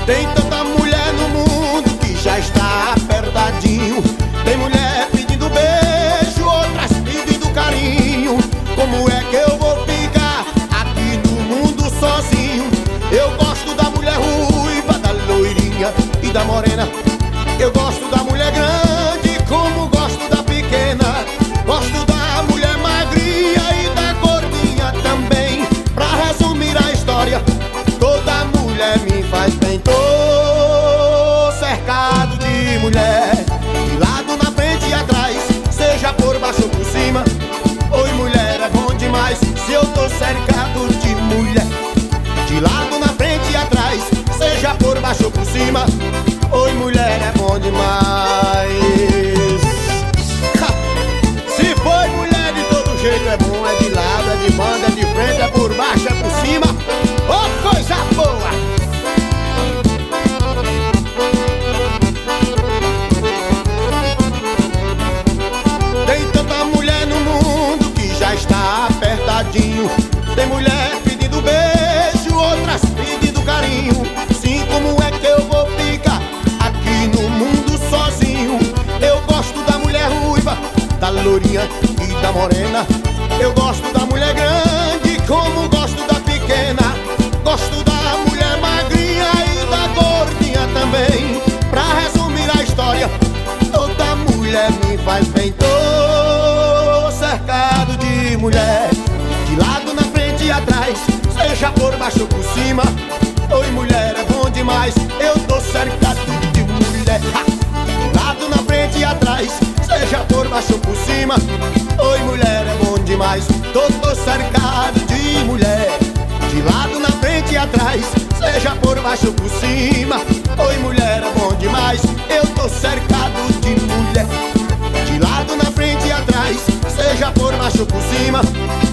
Tem tanta mulher no mundo que já está apertadinho. Tem mulher pedindo beijo, outras pedindo carinho. Como é que eu vou ficar aqui no mundo sozinho? Eu gosto da mulher ruiva, da loirinha e da morena. Eu gosto da mulher grande, como gosto da pequena. Gosto da mulher magrinha e da gordinha também. Pra resumir a história, toda mulher me faz bem. Tô cercado de mulher, de lado, na frente e atrás, seja por baixo ou por cima. Oi, mulher, é bom demais. Se eu tô cercado de mulher, de lado, na frente e atrás, seja por baixo ou por cima. Oi, mulher, é bom demais. Se for mulher de todo jeito é bom. É de lado, é de banda, é de frente, é por baixo, é por cima. Oh, coisa boa! Tem tanta mulher no mundo que já está apertadinho. Tem mulher pedindo beijo, outras pedindo carinho. Sim, como é que eu vou ficar aqui no mundo sozinho? Eu gosto da mulher ruiva, da lourinha e da morena. Eu gosto da mulher grande, como gosto da pequena. Gosto da mulher magrinha e da gordinha também. Pra resumir a história, toda mulher me faz bem. Tô cercado de mulher, de lado, na frente e atrás, seja por baixo ou por cima. Oi, mulher, é bom demais. Eu tô cercado de mulher, de lado, na frente e atrás, seja por baixo ou por cima. Oi, mulher, é bom demais. Tô cercado de mulher, de lado, na frente e atrás, seja por baixo ou por cima. Oi, mulher, é bom demais. Eu tô cercado de mulher, de lado, na frente e atrás, seja por baixo ou por cima.